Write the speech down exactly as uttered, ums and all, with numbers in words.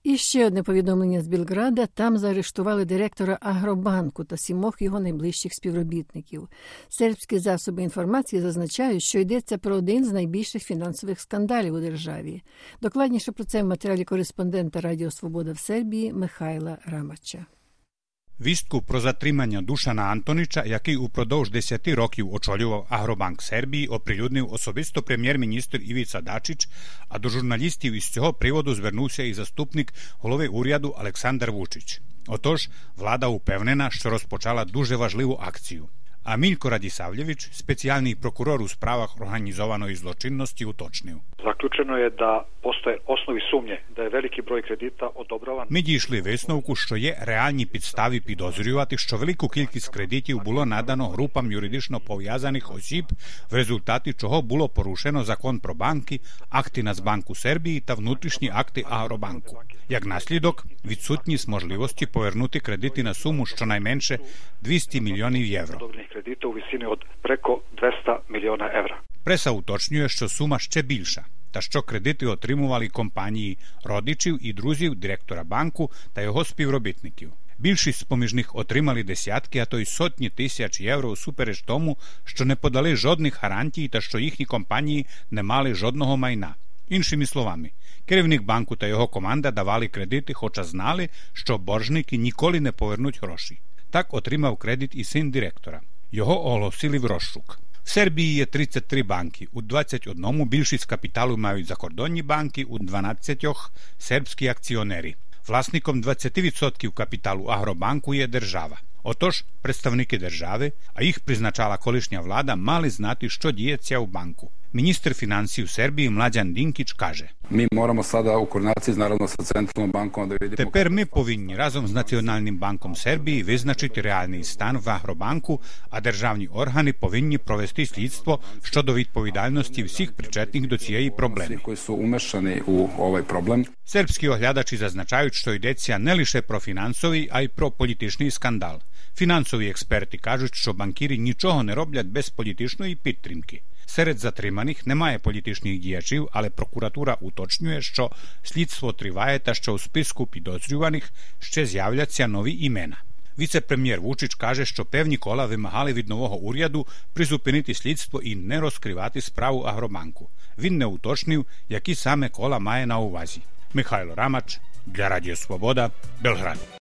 І ще одне повідомлення з Білграда. Там заарештували директора Агробанку та сімох його найближчих співробітників. Сербські засоби інформації зазначають, що йдеться про один з найбільших фінансових скандалів у державі. Докладніше про це в матеріалі кореспондента Радіо Свобода в Сербії Михайла Рамача. Вістку про затримання Душана Антонича, який упродовж десяти років очолював Агробанк Сербії, оприлюднив особисто прем'єр-міністр Івіца Дачич, а до журналістів із цього приводу звернувся і заступник голови уряду Олександр Вучич. Отож, влада упевнена, що розпочала дуже важливу акцію. А Мілько Радісавлjević, спеціальний прокурор у справах організованої злочинності, уточнив. Zaključeno je da postoje osnovi sumnje da je veliki broj kredita odobravan. Ми дійшли висновку, що є реальні підстави підозрювати, що велику кількість кредитів було надано групам юридично пов'язаних осіб, в результаті чого було порушено закон про банки, акти Нацбанку Сербії та внутрішні акти Агробанку. Як наслідок, відсутність можливості повернути кредити на суму щонайменше двісті мільйонів євро. Kredita u visini od preko dvesta miliona evra. Преса уточнює, що сума ще більша, та що кредити отримували компанії родичів і друзів директора банку та його співробітників. Більшість з-поміж них отримали десятки, а то й сотні тисяч євро усупереч тому, що не подали жодних гарантій та що їхні компанії не мали жодного майна. Іншими словами, керівник банку та його команда давали кредити, хоча знали, що боржники ніколи не повернуть гроші. Так отримав кредит і син директора. Його оголосили в розшук. В Сербії є тридцять три банки, у двадцять одному більшість капіталу мають закордонні банки, у дванадцятьох сербські акціонери. Власником двадцять відсотків капіталу Агробанку є держава. Отож, представники держави, а їх призначала колишня влада, мали знати, що діється у банку. Міністр фінансів Сербії Младjan Dinkić каже: Ми можемо sada у координації, наravno, sa Centralnom bankom da vidimo. Тепер ми повинні разом з Національним банком Сербії визначити реальний стан в Агробанку, а державні органи повинні провести слідство щодо відповідальності всіх причетних до цієї проблеми. Koji su umešani u ovaj problem. Сербські оглядачі зазначають, що йдеться не лише про фінансовий, а й про політичний скандал. Фінансові експерти кажуть, що банкіри нічого не роблять без політичної підтримки. Серед затриманих немає політичних діячів, але прокуратура уточнює, що слідство триває та що у списку підозрюваних ще з'являться нові імена. Віце-прем'єр Вучич каже, що певні кола вимагали від нового уряду призупинити слідство і не розкривати справу Агробанку. Він не уточнив, які саме кола має на увазі. Михайло Рамач для Радіо Свобода, Белград.